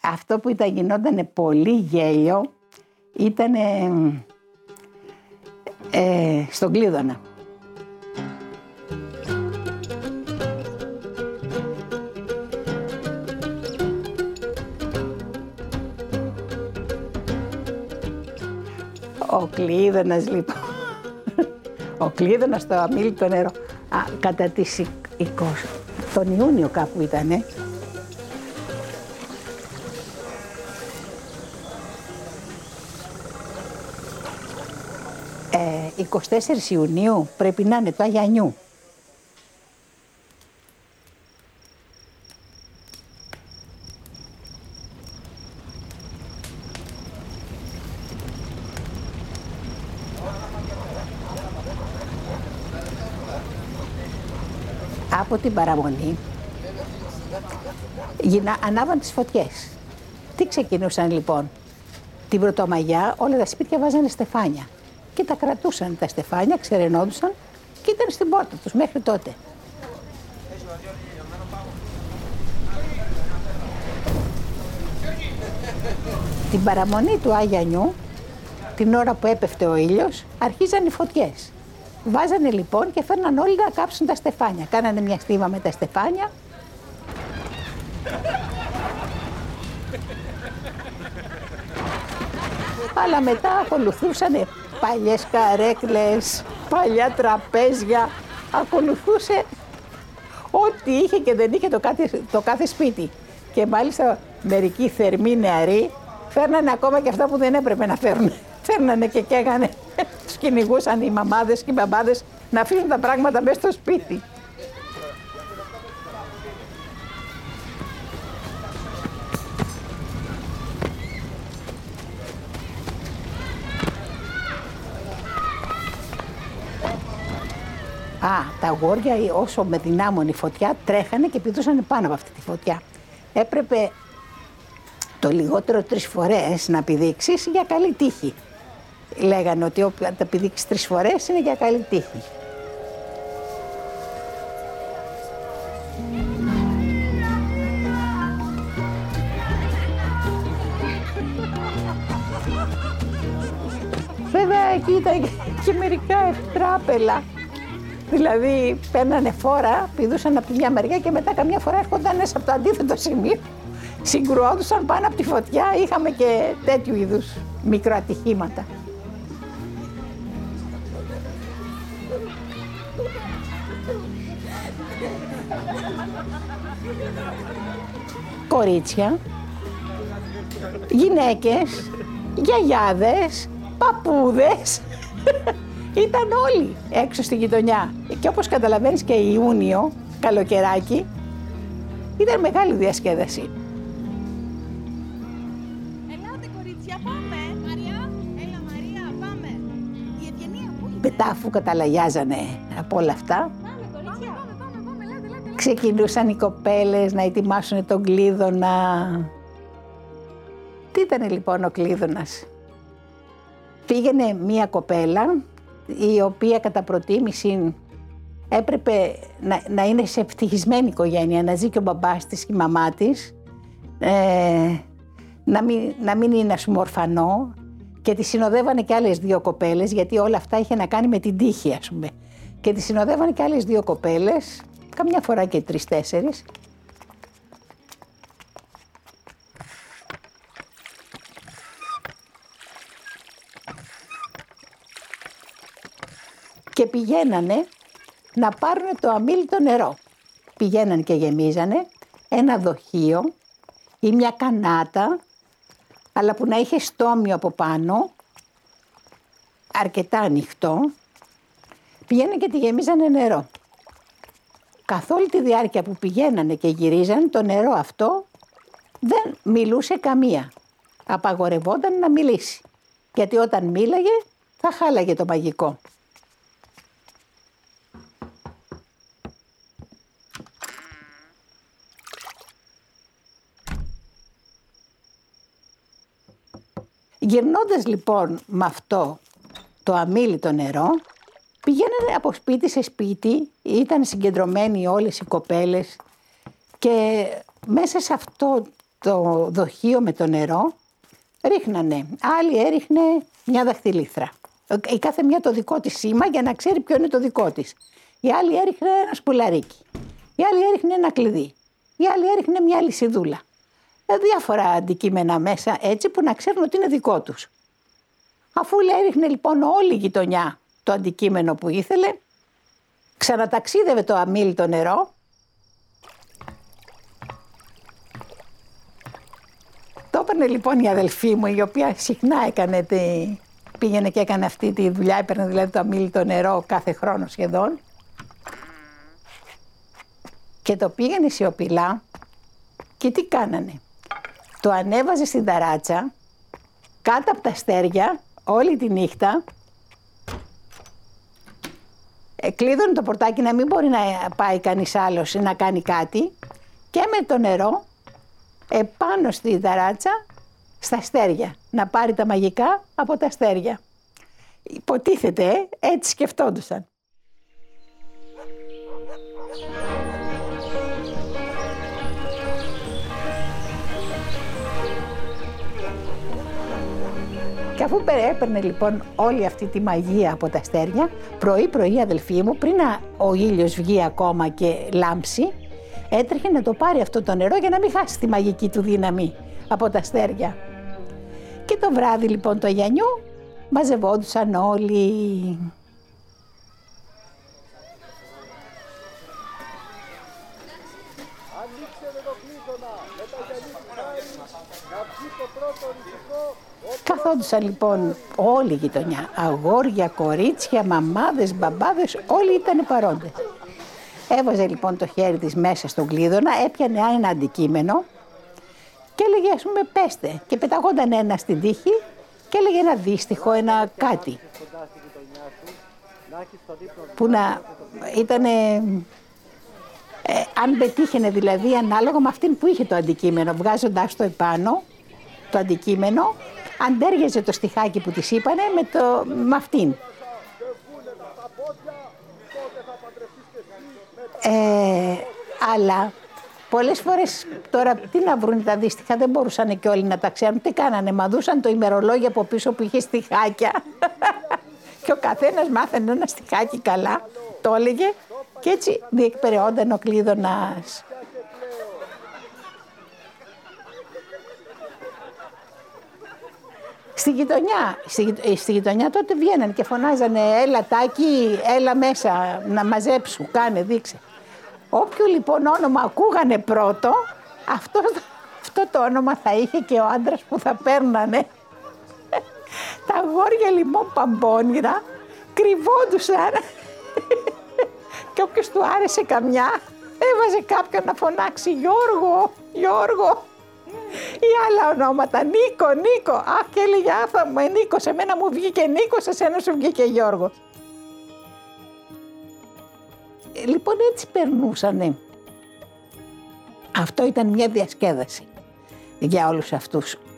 Αυτό που γινόταν πολύ γέλιο ήταν στον Κλείδωνα. Ο Κλείδωνας λοιπόν, ο Κλείδωνας στο αμίλητο νερό, κατά τις 20, τον Ιούνιο κάπου ήτανε. Ε, 24 Ιουνίου πρέπει να είναι το Αγιανιού. Από την παραμονή ανάβαν τις φωτιές. Τι ξεκινούσαν λοιπόν? Την Πρωτομαγιά όλα τα σπίτια βάζανε στεφάνια και τα κρατούσαν τα στεφάνια, ξερενόντουσαν και ήταν στην πόρτα τους μέχρι τότε. Την παραμονή του Αγιανιού, την ώρα που έπεφτε ο ήλιος, αρχίζαν οι φωτιές. Βάζανε λοιπόν και φέρναν όλοι να κάψουν τα στεφάνια. Κάνανε μια στίβα με τα στεφάνια. Αλλά μετά ακολουθούσαν παλιές καρέκλες, παλιά τραπέζια. Ακολουθούσε ό,τι είχε και δεν είχε το κάθε σπίτι. Και μάλιστα μερικοί θερμοί νεαροί φέρνανε ακόμα και αυτά που δεν έπρεπε να φέρουν. Φέρνανε και καίγανε. Τους κυνηγούσαν οι μαμάδες και οι μπαμπάδες να αφήσουν τα πράγματα μέσα στο σπίτι. Τα αγόρια όσο με δυνάμωνη φωτιά τρέχανε και πηδούσαν πάνω από αυτή τη φωτιά. Έπρεπε το λιγότερο 3 φορές να πηδήξεις για καλή τύχη. Λέγανε ότι αν τα πηδήξεις 3 φορές είναι για καλή τύχη. Βέβαια εκεί ήταν και μερικά ευτράπελα. Δηλαδή παίρνανε φόρα, πηδούσαν από τη μια μεριά και μετά καμιά φορά έρχονταν μέσα από το αντίθετο σημείο. Συγκρουόντουσαν πάνω από τη φωτιά, είχαμε και τέτοιου είδους μικροατυχήματα. Κορίτσια, γυναίκες, γιαγιάδες, παππούδες, ήταν όλοι έξω στη γειτονιά. Και όπως καταλαβαίνεις και Ιούνιο, καλοκαιράκι, ήταν μεγάλη διασκέδαση. Ελάτε κορίτσια, πάμε! Μαριά, έλα Μαρία, πάμε! Η Ευγενία πού είναι? Μετά αφού καταλαγιάζανε από όλα αυτά, Πάμε κορίτσια, πάμε, ελάτε. ξεκινούσαν οι κοπέλες να ετοιμάσουν τον Κλείδωνα. Τι ήτανε λοιπόν ο Κλείδωνας? Πήγαινε μία κοπέλα, η οποία κατά προτίμηση έπρεπε να είναι σε ευτυχισμένη οικογένεια, να ζει και ο μπαμπάς της και η μαμά της, να μην είναι ας πούμε ορφανό, και τη συνοδεύανε και άλλες 2 κοπέλες, γιατί όλα αυτά είχε να κάνει με την τύχη ας πούμε. Και τη συνοδεύανε και άλλες 2 κοπέλες, καμιά φορά και 3-4. Και πηγαίνανε να πάρουν το αμίλητο νερό. Πηγαίνανε και γεμίζανε ένα δοχείο ή μια κανάτα, αλλά που να είχε στόμιο από πάνω, αρκετά ανοιχτό. Πηγαίνανε και τη γεμίζανε νερό. Καθ' όλη τη διάρκεια που πηγαίνανε και γυρίζανε, το νερό αυτό δεν μιλούσε καμία. Απαγορευόταν να μιλήσει, γιατί όταν μίλαγε θα χάλαγε το μαγικό. Γυρνώντας λοιπόν με αυτό το αμίλητο νερό, πηγαίνανε από σπίτι σε σπίτι, ήταν συγκεντρωμένοι όλες οι κοπέλες και μέσα σε αυτό το δοχείο με το νερό, ρίχνανε. Άλλη έριχνε μια δαχτυλίθρα. Η κάθε μια το δικό της σήμα για να ξέρει ποιο είναι το δικό της. Η άλλη έριχνε ένα σκουλαρίκι. Η άλλη έριχνε ένα κλειδί. Η άλλη έριχνε μια λυσιδούλα. Διάφορα αντικείμενα μέσα έτσι που να ξέρουν ότι είναι δικό τους. Αφού έριχνε λοιπόν όλη η γειτονιά το αντικείμενο που ήθελε, ξαναταξίδευε το αμίλητο νερό. Το έπαιρνε λοιπόν η αδελφή μου, η οποία συχνά πήγαινε και έκανε αυτή τη δουλειά, έπαιρνε δηλαδή το αμίλητο νερό κάθε χρόνο σχεδόν. Και το πήγαινε σιωπηλά και τι κάνανε. Το ανέβαζε στην ταράτσα, κάτω από τα αστέρια, όλη τη νύχτα. Κλείδωνε το πορτάκι να μην μπορεί να πάει κανείς άλλος να κάνει κάτι και με το νερό επάνω στη ταράτσα στα αστέρια, να πάρει τα μαγικά από τα αστέρια. Υποτίθεται, έτσι σκεφτόντουσαν. Και αφού έπαιρνε λοιπόν όλη αυτή τη μαγεία από τα αστέρια, πρωί-πρωί η αδελφή μου, πριν ο ήλιος βγει ακόμα και λάμψει, έτρεχε να το πάρει αυτό το νερό για να μην χάσει τη μαγική του δύναμη από τα αστέρια. Και το βράδυ λοιπόν του Αγιανιού μαζευόντουσαν όλοι. Καθόντουσαν λοιπόν όλη η γειτονιά, αγόρια, κορίτσια, μαμάδες, μπαμπάδες, όλοι ήταν παρόντες. Έβαζε λοιπόν το χέρι της μέσα στον κλείδωνα, έπιανε ένα αντικείμενο και έλεγε ας πούμε πέστε και πεταγόταν ένα στην τύχη και έλεγε ένα δύστιχο, ένα κάτι που να ήτανε, αν πετύχαινε δηλαδή ανάλογα με αυτήν που είχε το αντικείμενο, βγάζοντάς το επάνω το αντικείμενο, αντέργεζε το στιχάκι που της είπανε με αυτήν. Αλλά πολλές φορές τώρα τι να βρουν τα δύστιχα, δεν μπορούσαν και όλοι να τα ξέρουν. Τι κάνανε, μαδούσαν το ημερολόγιο από πίσω που είχε στιχάκια και ο καθένας μάθαινε ένα στιχάκι καλά, το έλεγε και έτσι διεκπεραιόταν ο κλείδωνας. Στη γειτονιά τότε βγαίνανε και φωνάζανε έλα Τάκη, έλα μέσα να μαζέψου, κάνε, δείξε. Όποιο λοιπόν όνομα ακούγανε πρώτο, αυτό το όνομα θα είχε και ο άντρας που θα παίρνανε. Τα αγόρια λοιπόν παμπώνυρα κρυβόντουσαν και όποιος του άρεσε καμιά έβαζε κάποιον να φωνάξει Γιώργο, Γιώργο. Ή άλλα ονόματα, Νίκο. Αχ, και έλεγε άθα μου, Νίκο, σε μένα μου βγήκε Νίκος, σε σένα σου βγήκε Γιώργος. Λοιπόν έτσι περνούσανε. Αυτό ήταν μια διασκέδαση για όλους αυτούς.